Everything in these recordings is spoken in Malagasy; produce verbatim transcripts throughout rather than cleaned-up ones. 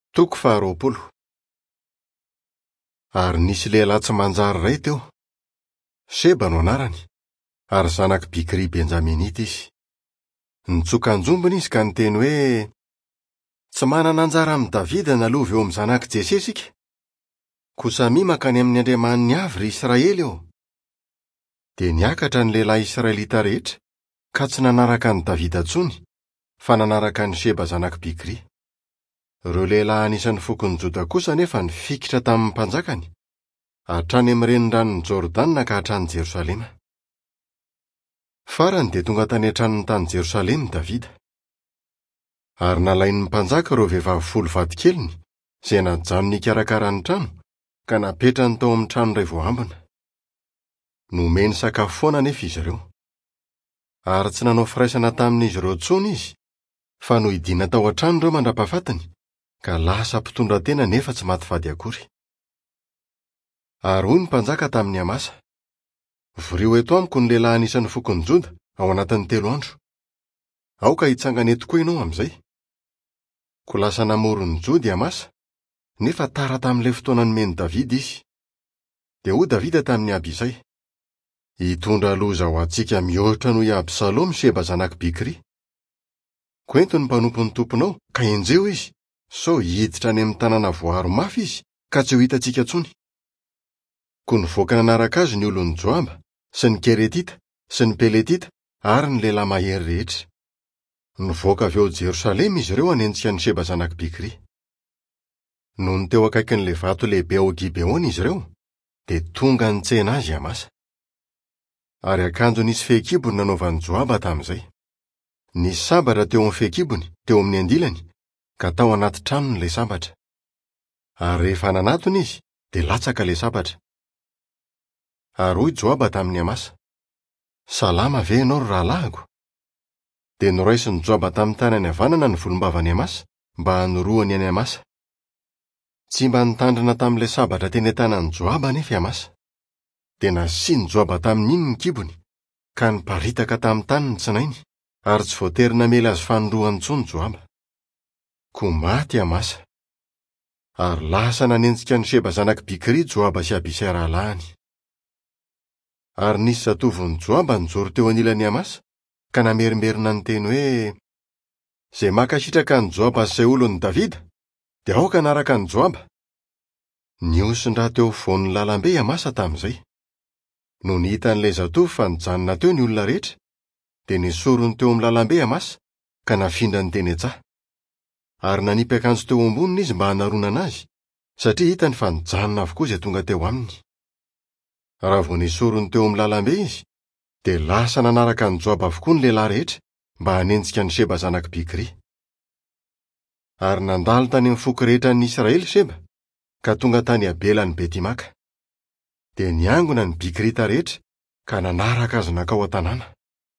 Toko faharoapolo. Ary nisy lehilahy tsy manjary iray teo. Sheba no anarany, ary zanaky Bikri Benjaminita izy. Nitsoka anjombony izy ka niteny hoe: tsy manana anjara amin'ny Davida nalovy eo amin'ny zanaky Jese isika. Kosa mi makany amin'ny Andriaman'ny avy ry Israely eo. De niakatra ny lehilahy Israelita rehetra, ka tsy nanaraka ny Davida tsony, fa nanaraka ny Sheba zanaky Bikri. Ireo lehilahy anisan'ny fokon'ny Joda kosa nefa nifikitra tamin'ny mpanjakany, hatrany amin'ny renirano Jordana ka hatrany Jerosalema. Farany de tonga tany hatrany tany Jerosalema Davida. Ary nalain'ny mpanjaka ireo vehivavy folo vadikeliny, izay najanony ikarakara ny trano, ka napetrany tao amin'ny trano iray vao ambina. Nomeny sakafo foana nefa izy ireo. Ary tsy nanao firaisana tamin'izy ireo tsony izy, fa no hidiana tao an-trano ireo mandrapahafatiny, ka lasa mpitondra tena nefa tsy maty vady akory. Ary hoy ny mpanjaka tamin'ny Amasa: vorio eto amiko ny lehilahy anisan'ny fokon'ny Joda ao anatin'ny telo andro. Aoka hitsangana eto koa ianao amin'izay. Ko lasa namorony Joda i Amasa, nefa tara tamin'ilay fotoana nomeny Davida izy. De hoy Davida tamin'ny Abisai: hitondra loza ho antsika mihoatra noho i Absalomy Sheba zanaky Bikri. Koento ny mpanompon'ny tomponao, ka enjeo izy, so hiditra any amin'ny tanàna voaro mafy izy, ka tsy ho hitantsika tsony. Ko nivoaka nanaraka azy ny olon'ny Joaba, sy ny Keretita, sy ny Peletita, ary ny lehilahy mahery rehetra. Nivoaka avy eo Jerosalema izy ireo hanenjika ny Sheba zanaky Bikri. No ny teo akaikin'le vato lehibe ao Gibeona izy ireo, de tonga nitsena azy Amasa. Ary akanjo nisy fehikibony nanaovan'ny Joaba tamin'izay. Nisy sabatra teo amin'ny fehikibony, teo amin'ny andilany, ka tao anaty tranony ilay sabatra. Ary rehefa nanatony izy, de latsaka ilay sabatra. Ary hoy Joaba tamin'ny Amasa: salama ve ianao ry rahalahiko? De noraisiny Joaba tamin'ny tanany havanana ny volombavan'ny Amasa, mba hanorohany any Amasa. Tsy mba nitandrina tamin'ilay sabatra teny an-tanan'ny Joaba nefa i Amasa. De nasiany Joaba tamin'iny ny kibony, ka niparitaka tamin'ny tany ny tsinainy, ary tsy voatery namela azy fanorohany tsony Joaba. Ko maty Amasa. Ary lasa nanenjika ny Sheba zanaky Bikri Joaba sy Abisai rahalahiny. Ary nisy zatovon'ny Joaba nijoro teo anilan'ny Amasa, ka namerimerina ny teny hoe: zay makasitraka ny Joaba sy izay olon'ny Davida, de aoka naraka ny Joaba. Niosin-draha teo voan'ny lalambe Amasa tamin'izay. No nihita n'ilay zatovy fa nijanona teo ny olona rehetra, de nisorony teo amin'ny lalambe Amasa, ka nafindra ny teny antsaha. Ary nanipy akanjo teo amboniny izy mba hanaronana azy, satria hitany fa nijanona avokoa izay tonga teo aminy. Raha vao nisorony teo amin'ny lalambe izy, de lasa nanaraka ny Joaba avokoa ny lehilahy rehetra, mba hanenjika ny Sheba zanaky Bikri. Ary nandalo tany amin'ny foko rehetra ny Israely Sheba, ka tonga tany abelan'ny Betimaka. De niangona ny Bikrita rehetra, ka nanaraka azy nakao an-tanàna.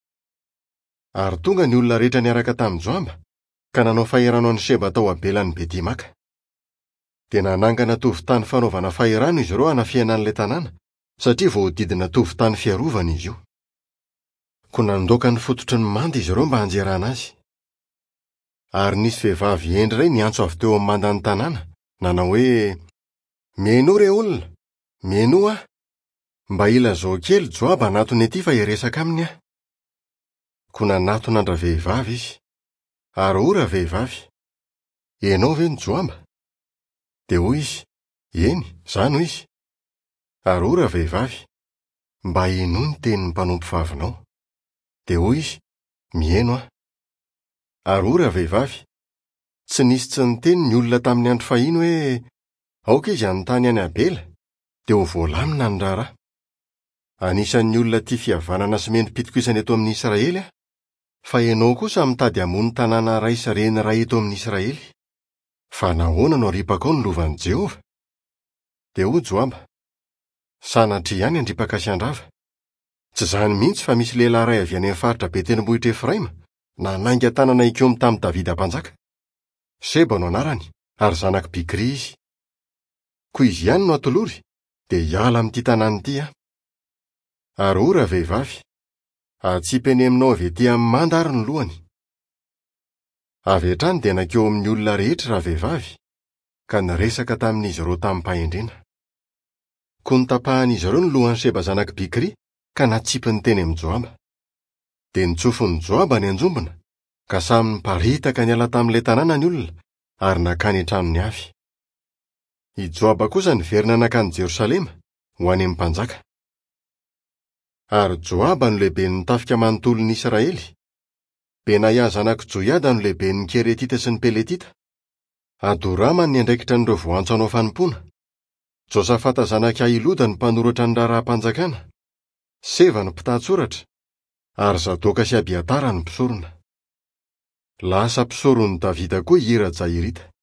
Ary tonga ny olona rehetra niaraka tamin'ny Joaba, ka nanao fahirano an'ny Sheba tao abelan'ny Betimaka. De nanangana tovitany fanaovana fahirano izy ireo hanafiana an'ilay tanàna, satria voahodidina tovitany fiarovana izy io. Ko nandoaka ny fototry ny manda izy ireo mba hanjerana azy. Ary nisy vehivavy endry iray niantso avy teo amin'ny mandan'ny tanàna, nanao hoe: mieno re olona, mieno ah, mba ilazao kely Joaba anatony ety fa hiresaka aminy ah. Ko nanaton'andra vehivavy izy. Ary ora vehivavy: ianao ve ny Joaba? De hoy izy: eny, zano izy. Ary ora vehivavy: mba ino ny tenin'ny mpanompo vavinao? De hoy izy: mieno ah. Ary ora vehivavy: tsy nisy tsy niteny ny olona tamin'ny andro fahiny hoe aoka izy anontany any abela, de ho voalamina ny raharaha. Anisan'ny olona tia fihavanana sy mendrim-pitokisana eto amin'ny Israely ah, fa ianao kosa mitady hamono tanàna ray sy reny ray eto amin'ny Israely. Fa nahoana no aripaka ao ny lovan'i Jehova? De hoy Joaba: sanatria ihany andripaka sy andrava. Tsy zany mihitsy fa misy lehilahy ray avy any amin'ny faritra Betenbohitra Efraima, nanainga tanana ikomy tamin'ny Davida mpanjaka. Sheba no anarany, ary zanaky Bikri izy. Ko izy ihany no atolory, de hiala amin'ity tanàna ity ah. Ary ora vehivavy: atsipeneminao avy ety amin'ny manda ary ny lohany. Avy hatrany de nakeo amin'ny olona rehetra raha vehivavy, ka niresaka tamin'izy ireo tamin'ny pahendrena. Ko nitapahan'izy ireo ny lohan'ny Seba zanaky Bikri ka natsipy ny teny amin'ny Joaba. De nitsofony Joaba ny anjombona, ka samy niparitaka niala tamin'ilay tanàna ny olona ary nakany an-tranony avy. I Joaba kosa niverina nakany Jerosalema ho any amin'ny mpanjaka. Ary Joaba no lehiben'ny nitafika manontolon'ny Israely. Benaia zanaky Joiada no lehiben'ny Keretita sy ny Peletita. Adorama ny andraikitra n'ireo voantso anao fanompoana. Josafata zanaky Ahiloda ny mpanoratra ny raharaham-panjakana. Seva ny mpitahantsoratra, ary Zadoka sy Abiatara ny mpisorona. Lasa mpisoron'i Davida koa i hira Jairita.